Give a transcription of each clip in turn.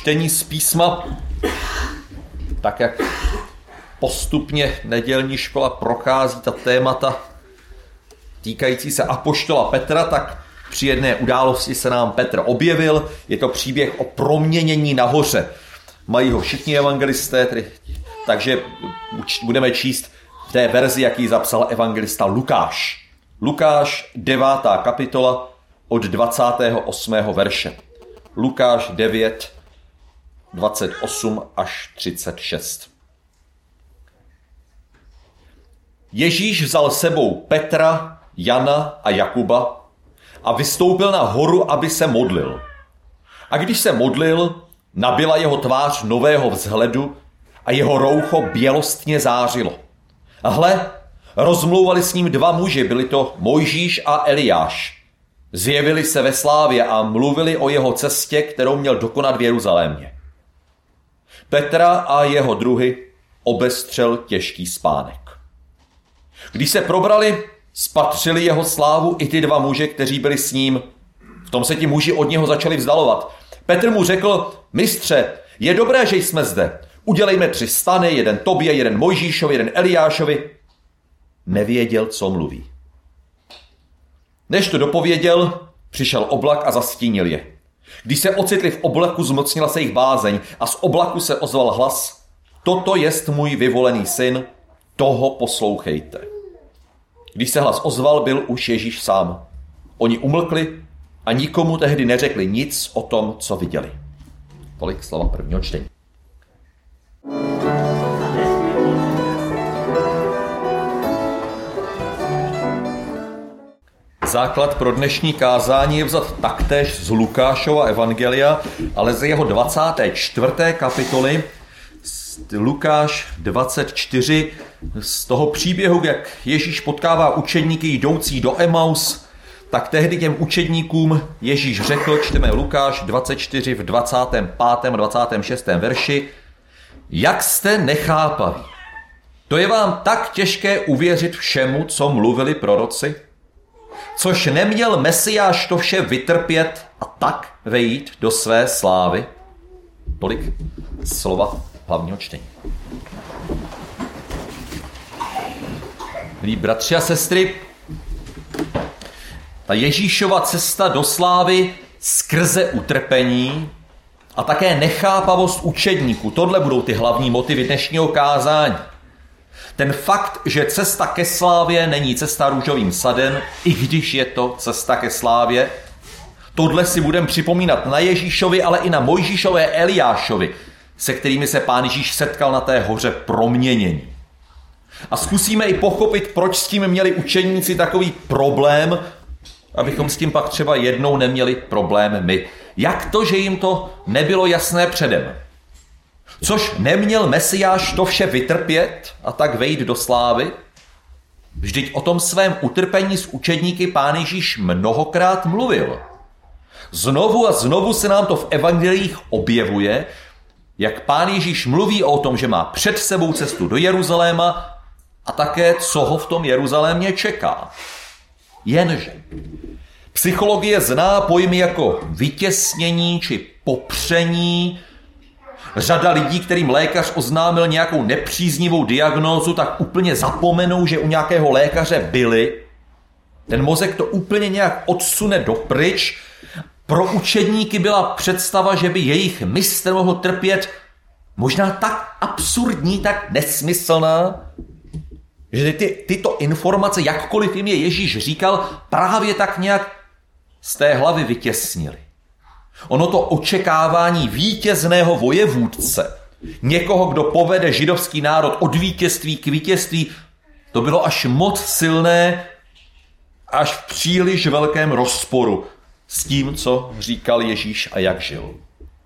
čtení z písma, tak jak postupně nedělní škola prochází ta témata týkající se apoštola Petra, tak při jedné události se nám Petr objevil. Je to příběh o proměnění nahoře. Mají ho všichni evangelisté, takže budeme číst v té verzi, jaký zapsal evangelista Lukáš. Lukáš 9. kapitola od 28. verše. Lukáš 9, 28 až 36. Ježíš vzal sebou Petra, Jana a Jakuba a vystoupil na horu, aby se modlil. A když se modlil, nabyla jeho tvář nového vzhledu a jeho roucho bělostně zářilo. A hle, rozmlouvali s ním dva muži, byli to Mojžíš a Eliáš. Zjevili se ve slávě a mluvili o jeho cestě, kterou měl dokonat v Jeruzalémě. Petra a jeho druhy obestřel těžký spánek. Když se probrali, spatřili jeho slávu i ty dva muže, kteří byli s ním. V tom se ti muži od něho začali vzdalovat. Petr mu řekl: Mistře, je dobré, že jsme zde. Udělejme 3 stany, jeden tobě, jeden Mojžíšovi, jeden Eliášovi. Nevěděl, co mluví. Než to dopověděl, přišel oblak a zastínil je. Když se ocitli v oblaku, zmocnila se jich bázeň a z oblaku se ozval hlas: Toto jest můj vyvolený syn, toho poslouchejte. Když se hlas ozval, byl už Ježíš sám. Oni umlkli a nikomu tehdy neřekli nic o tom, co viděli. Tolik slova prvního čtení. Základ pro dnešní kázání je vzat taktéž z Lukášova evangelia, ale ze jeho 24. kapitoly, Lukáš 24, z toho příběhu, jak Ježíš potkává učedníky jdoucí do Emaus, tak tehdy těm učedníkům Ježíš řekl, čteme Lukáš 24 v 25. a 26. verši: Jak jste nechápaví? To je vám tak těžké uvěřit všemu, co mluvili proroci? Což neměl Mesiáš to vše vytrpět a tak vejít do své slávy? Tolik slova hlavního čtení. Milí bratři a sestry, ta Ježíšova cesta do slávy skrze utrpení a také nechápavost učedníků, tohle budou ty hlavní motivy dnešního kázání. Ten fakt, že cesta ke slávě není cesta růžovým sadem, i když je to cesta ke slávě, tohle si budeme připomínat na Ježíšovi, ale i na Mojžíšové Eliášovi, se kterými se Pán Ježíš setkal na té hoře proměnění. A zkusíme i pochopit, proč s tím měli učeníci takový problém, abychom s tím pak třeba jednou neměli problém my. Jak to, že jim to nebylo jasné předem? Což neměl Mesiáš to vše vytrpět a tak vejít do slávy? Vždyť o tom svém utrpení s učedníky Pán Ježíš mnohokrát mluvil. Znovu a znovu se nám to v evangelích objevuje, jak Pán Ježíš mluví o tom, že má před sebou cestu do Jeruzaléma a také, co ho v tom Jeruzalémě čeká. Jenže psychologie zná pojmy jako vytěsnění či popření. Řada lidí, kterým lékař oznámil nějakou nepříznivou diagnózu, tak úplně zapomenou, že u nějakého lékaře byli. Ten mozek to úplně nějak odsune dopryč. Pro učedníky byla představa, že by jejich mistr mohl trpět, možná tak absurdní, tak nesmyslná, že tyto informace, jakkoliv jim je Ježíš říkal, právě tak nějak z té hlavy vytěsnili. Ono to očekávání vítězného vojevůdce, někoho, kdo povede židovský národ od vítězství k vítězství, to bylo až moc silné, až v příliš velkém rozporu s tím, co říkal Ježíš a jak žil.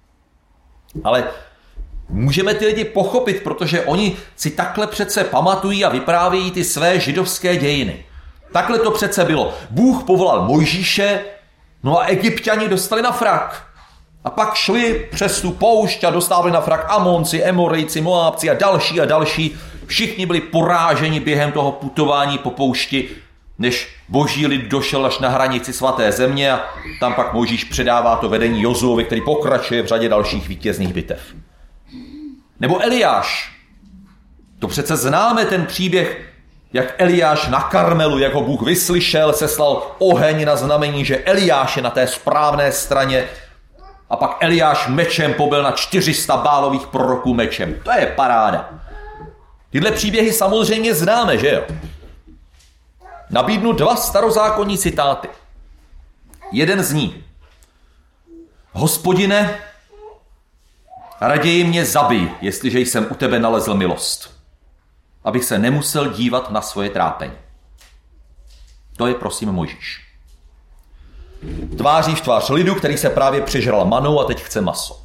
Ale můžeme ty lidi pochopit, protože oni si takhle přece pamatují a vyprávějí ty své židovské dějiny. Takhle to přece bylo. Bůh povolal Mojžíše, no a Egypťani dostali na frak. A pak šli přes tu poušť a dostávali na frak Amonci, Emorejci, Moábci a další a další. Všichni byli poráženi během toho putování po poušti. než boží lid došel až na hranici svaté země a tam pak Mojžíš předává to vedení Jozuovi, který pokračuje v řadě dalších vítězných bitev. Nebo Eliáš. To přece známe ten příběh, jak Eliáš na Karmelu, jak ho Bůh vyslyšel, seslal oheň na znamení, že Eliáš je na té správné straně a pak Eliáš mečem pobil na 400 Bálových proroků mečem. To je paráda. Tyhle příběhy samozřejmě známe, že jo? Nabídnu 2 starozákonní citáty. Jeden zní: Hospodine, raději mě zabij, jestliže jsem u tebe nalezl milost, abych se nemusel dívat na svoje trápení. To je prosím Mojžíš. Tváří v tvář lidu, který se právě přežral manou a teď chce maso.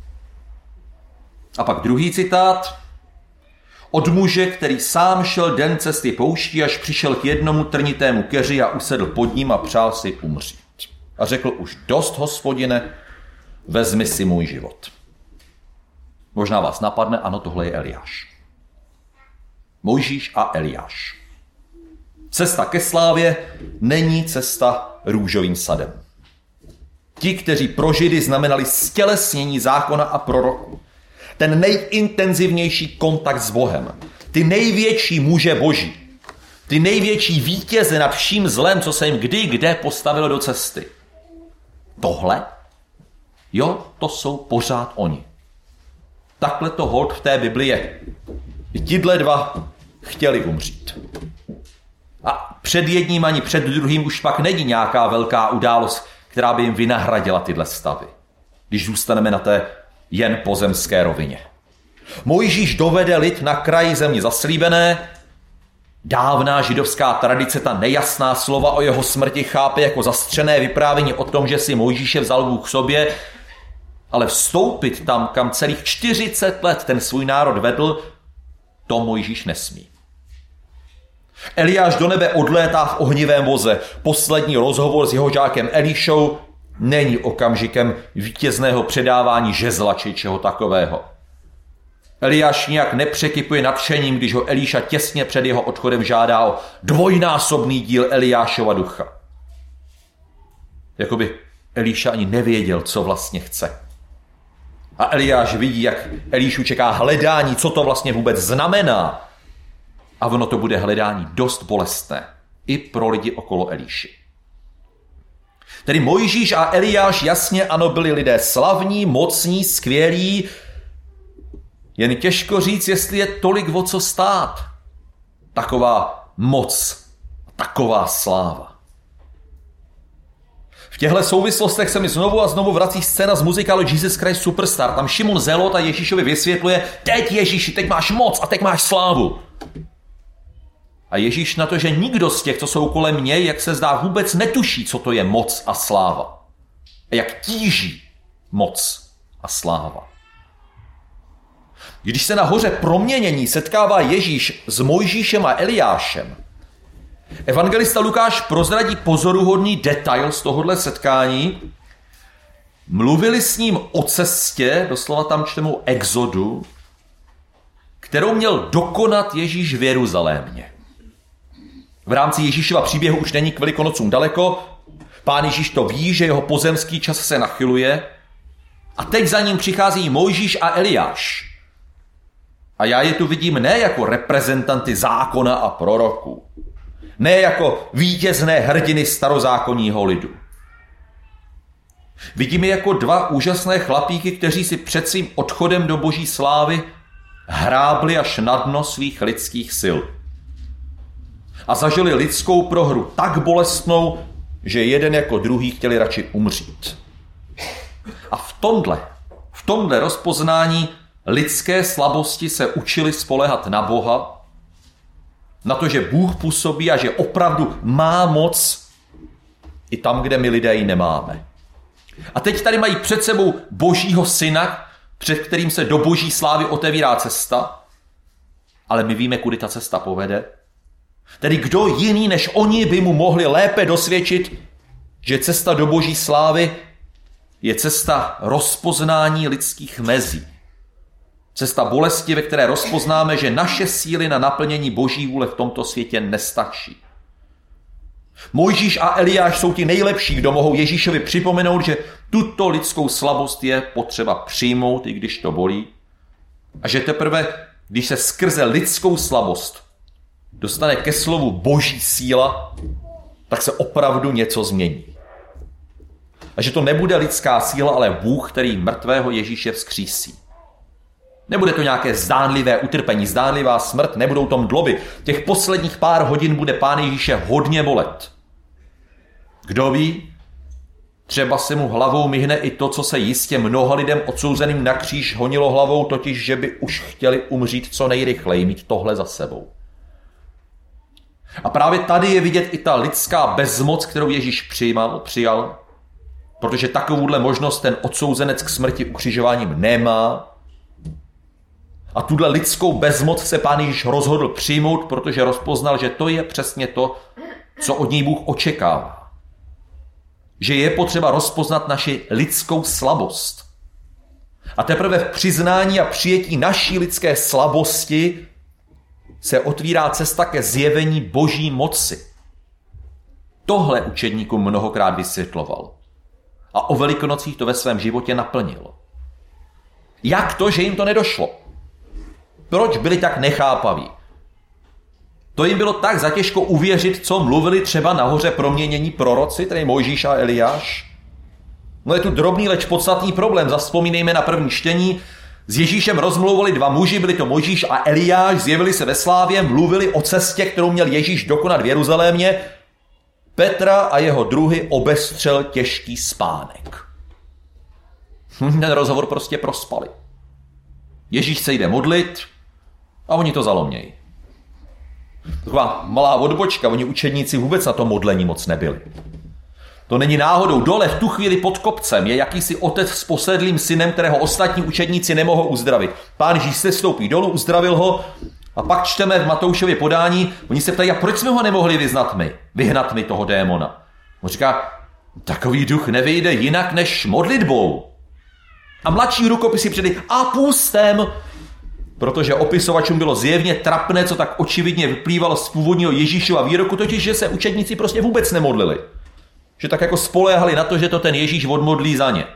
A pak druhý citát. Od muže, který sám šel den cesty pouští, až přišel k jednomu trnitému keři a usedl pod ním a přál si umřít. A řekl: už dost, Hospodine, vezmi si můj život. Možná vás napadne, ano, tohle je Eliáš. Mojžíš a Eliáš. Cesta ke slávě není cesta růžovým sadem. Ti, kteří pro Židy znamenali ztělesnění zákona a proroku, ten nejintenzivnější kontakt s Bohem, ty největší muže boží, ty největší vítěze nad vším zlem, co se jim kdy kde postavilo do cesty. Tohle? Jo, to jsou pořád oni. Takhle to holt v té Bibli je. Tihle 2 chtěli umřít. A před jedním ani před druhým už pak není nějaká velká událost, která by jim vynahradila tyhle stavy, když zůstaneme na té jen pozemské rovině. Mojžíš dovede lid na kraji země zaslíbené. Dávná židovská tradice ta nejasná slova o jeho smrti chápe jako zastřené vyprávění o tom, že si Mojžíše vzal Bůh k sobě, ale vstoupit tam, kam celých 40 let ten svůj národ vedl, to Mojžíš nesmí. Eliáš do nebe odlétá v ohnivém voze. Poslední rozhovor s jeho žákem Elišou není okamžikem vítězného předávání žezla či čeho takového. Eliáš nijak nepřekypuje nadšením, když ho Eliša těsně před jeho odchodem žádá o 2násobný díl Eliášova ducha. Jakoby Eliša ani nevěděl, co vlastně chce. A Eliáš vidí, jak Elišu čeká hledání, co to vlastně vůbec znamená. A ono to bude hledání dost bolestné. I pro lidi okolo Eliši. Tedy Mojžíš a Eliáš jasně ano byli lidé slavní, mocní, skvělí. Jen těžko říct, jestli je tolik o co stát. Taková moc, taková sláva. V těchto souvislostech se mi znovu a znovu vrací scéna z muzikálu Jesus Christ Superstar. Tam Šimon Zelot a Ježíšovi vysvětluje: teď Ježíši, teď máš moc a teď máš slávu. A Ježíš na to, že nikdo z těch, co jsou kolem něj, jak se zdá, vůbec netuší, co to je moc a sláva. A jak tíží moc a sláva. Když se na hoře proměnění setkává Ježíš s Mojžíšem a Eliášem, evangelista Lukáš prozradí pozoruhodný detail z tohohle setkání. Mluvili s ním o cestě, doslova tam čteme exodu, kterou měl dokonat Ježíš v Jeruzalémě. V rámci Ježíšova příběhu už není k Velikonocům daleko. Pán Ježíš to ví, že jeho pozemský čas se nachyluje. A teď za ním přichází Mojžíš a Eliáš. A já je tu vidím ne jako reprezentanty zákona a proroků. Ne jako vítězné hrdiny starozákonního lidu. Vidím je jako 2 úžasné chlapíky, kteří si před svým odchodem do boží slávy hrábli až na dno svých lidských sil. A zažili lidskou prohru tak bolestnou, že jeden jako druhý chtěli radši umřít. A v tomhle rozpoznání lidské slabosti se učili spoléhat na Boha, na to, že Bůh působí a že opravdu má moc i tam, kde my lidé ji nemáme. A teď tady mají před sebou božího syna, před kterým se do boží slávy otevírá cesta, ale my víme, kudy ta cesta povede. Tedy kdo jiný než oni by mu mohli lépe dosvědčit, že cesta do boží slávy je cesta rozpoznání lidských mezí. Cesta bolesti, ve které rozpoznáme, že naše síly na naplnění boží vůle v tomto světě nestačí. Mojžíš a Eliáš jsou ti nejlepší, kdo mohou Ježíšovi připomenout, že tuto lidskou slabost je potřeba přijmout, i když to bolí. A že teprve, když se skrze lidskou slabost dostane ke slovu boží síla, tak se opravdu něco změní. A že to nebude lidská síla, ale Bůh, který mrtvého Ježíše vzkřísí. Nebude to nějaké zdánlivé utrpení, zdánlivá smrt, nebudou to mdloby. Těch posledních pár hodin bude Pán Ježíše hodně bolet. Kdo ví, třeba se mu hlavou myhne i to, co se jistě mnoha lidem odsouzeným na kříž honilo hlavou, totiž, že by už chtěli umřít co nejrychleji, mít tohle za sebou. A právě tady je vidět i ta lidská bezmoc, kterou Ježíš přijal, protože takovouhle možnost ten odsouzenec k smrti ukřižováním nemá. A tuhle lidskou bezmoc se Pán Ježíš rozhodl přijmout, protože rozpoznal, že to je přesně to, co od něj Bůh očekává. Že je potřeba rozpoznat naši lidskou slabost. A teprve v přiznání a přijetí naší lidské slabosti se otvírá cesta ke zjevení boží moci. Tohle učedníkům mnohokrát vysvětloval. A o Velikonocích to ve svém životě naplnil. Jak to, že jim to nedošlo? Proč byli tak nechápaví? To jim bylo tak zatěžko uvěřit, co mluvili třeba nahoře proměnění proroci, tedy Mojžíš a Eliáš. No je tu drobný, leč podstatný problém. Zavzpomínejme na první čtení. S Ježíšem rozmlouvali dva muži, byli to Mojžíš a Eliáš, zjevili se ve slávě, mluvili o cestě, kterou měl Ježíš dokonat v Jeruzalémě. Petra a jeho druhy obestřel těžký spánek. Ten rozhovor prostě prospali. Ježíš se jde modlit a oni to zalomějí. Taková malá odbočka, oni učedníci vůbec na to modlení moc nebyli. To není náhodou. Dole v tu chvíli pod kopcem je jakýsi otec s posedlým synem, kterého ostatní učedníci nemohou uzdravit. Pán Ježíš se stoupí dolů, uzdravil ho a pak čteme v Matoušově podání, oni se ptají, a proč jsme ho nemohli vyhnat my toho démona? On říká, takový duch nevyjde jinak než modlitbou. A mladší rukopisy předej a půstem, protože opisovačům bylo zjevně trapné, co tak očividně vyplývalo z původního Ježíšova výroku, totiž, že se učedníci prostě vůbec nemodlili. Že tak jako spoléhali na to, že to ten Ježíš odmodlí za ně.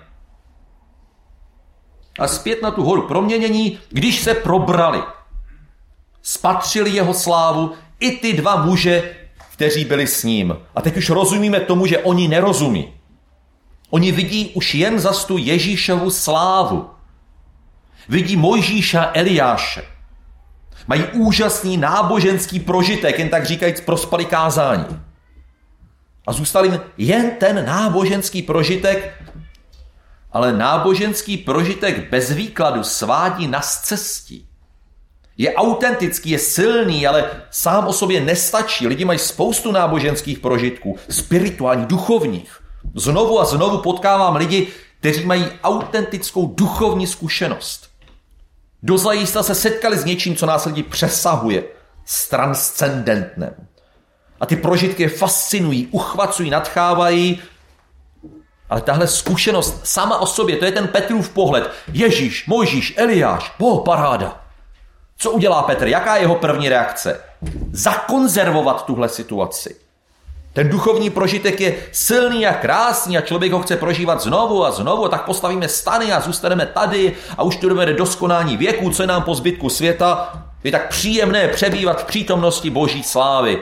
A zpět na tu horu proměnění, když se probrali, spatřili jeho slávu i ty dva muže, kteří byli s ním. A teď už rozumíme tomu, že oni nerozumí. Oni vidí už jen zas tu Ježíšovu slávu. Vidí Mojžíša a Eliáše. Mají úžasný náboženský prožitek, jen tak říkajíc prospali kázání. A zůstal jim jen ten náboženský prožitek, ale náboženský prožitek bez výkladu svádí na scestí. Je autentický, je silný, ale sám o sobě nestačí. Lidi mají spoustu náboženských prožitků, spirituálních, duchovních. Znovu a znovu potkávám lidi, kteří mají autentickou duchovní zkušenost. Dozajista se setkali s něčím, co nás lidi přesahuje, s transcendentnem. A ty prožitky je fascinují, uchvacují, nadchávají, ale tahle zkušenost sama o sobě, to je ten Petrův pohled. Ježíš, Mojžíš, Eliáš, paráda. Co udělá Petr? Jaká je jeho první reakce? Zakonzervovat tuhle situaci. Ten duchovní prožitek je silný a krásný a člověk ho chce prožívat znovu a znovu, tak postavíme stany a zůstaneme tady a už to dovede do skonání věků, co je nám po zbytku světa. Je tak příjemné přebývat v přítomnosti boží slávy.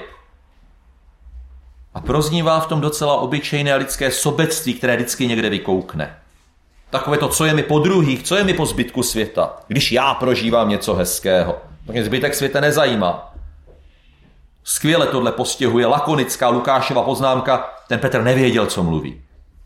A proznívá v tom docela obyčejné lidské sobectví, které vždycky někde vykoukne. Takové to, co je mi po druhých, co je mi po zbytku světa, když já prožívám něco hezkého. Tak mě zbytek světa nezajímá. Skvěle tohle postihuje lakonická Lukášova poznámka, ten Petr nevěděl, co mluví.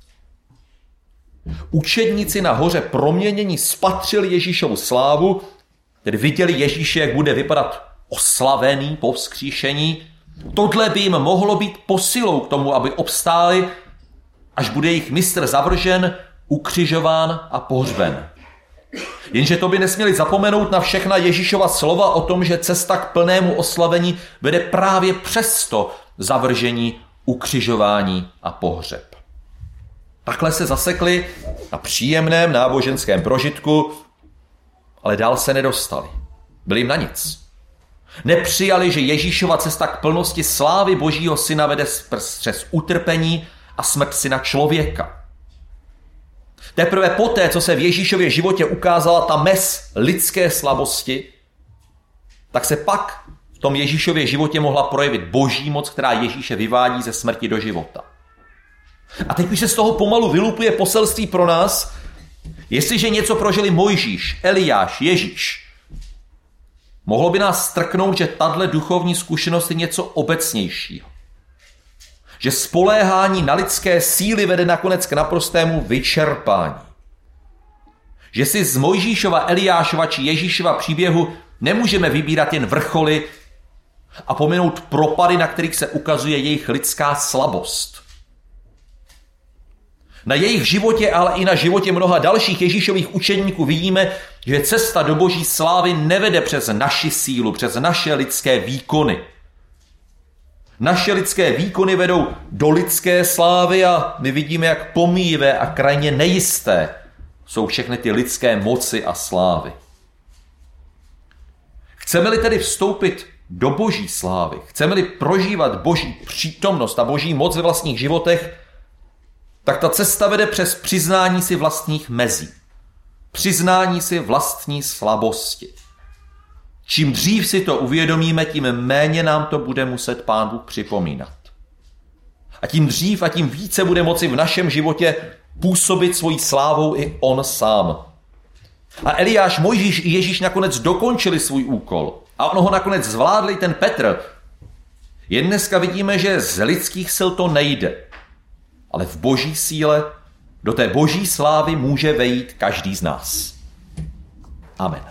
Učedníci na hoře proměnění spatřili Ježíšovu slávu, tedy viděli Ježíše, jak bude vypadat oslavený po vzkříšení. Tohle by jim mohlo být posilou k tomu, aby obstáli, až bude jejich mistr zavržen, ukřižován a pohřben. Jenže to by nesměli zapomenout na všechna Ježíšova slova o tom, že cesta k plnému oslavení vede právě přes to zavržení, ukřižování a pohřeb. Takhle se zasekli na příjemném náboženském prožitku, ale dál se nedostali. Byli jim na nic. Nepřijali, že Ježíšova cesta k plnosti slávy Božího syna vede přes utrpení a smrt syna člověka. Teprve poté, co se v Ježíšově životě ukázala ta mez lidské slabosti, tak se pak v tom Ježíšově životě mohla projevit Boží moc, která Ježíše vyvádí ze smrti do života. A teď už se z toho pomalu vylupuje poselství pro nás, jestliže něco prožili Mojžíš, Eliáš, Ježíš, mohlo by nás strknout, že tahle duchovní zkušenost je něco obecnějšího. Že spoléhání na lidské síly vede nakonec k naprostému vyčerpání. Že si z Mojžíšova, Eliášova či Ježíšova příběhu nemůžeme vybírat jen vrcholy a pominout propady, na kterých se ukazuje jejich lidská slabost. Na jejich životě, ale i na životě mnoha dalších Ježíšových učedníků vidíme, že cesta do Boží slávy nevede přes naši sílu, přes naše lidské výkony. Naše lidské výkony vedou do lidské slávy a my vidíme, jak pomíjivé a krajně nejisté jsou všechny ty lidské moci a slávy. Chceme-li tedy vstoupit do Boží slávy, chceme-li prožívat Boží přítomnost a Boží moc ve vlastních životech, tak ta cesta vede přes přiznání si vlastních mezí. Přiznání si vlastní slabosti. Čím dřív si to uvědomíme, tím méně nám to bude muset Pán Bůh připomínat. A tím dřív a tím více bude moci v našem životě působit svojí slávou i on sám. A Eliáš, Mojžíš i Ježíš nakonec dokončili svůj úkol. A ono ho nakonec zvládl i ten Petr. Jen dneska vidíme, že z lidských sil to nejde. Ale v Boží síle do té Boží slávy může vejít každý z nás. Amen.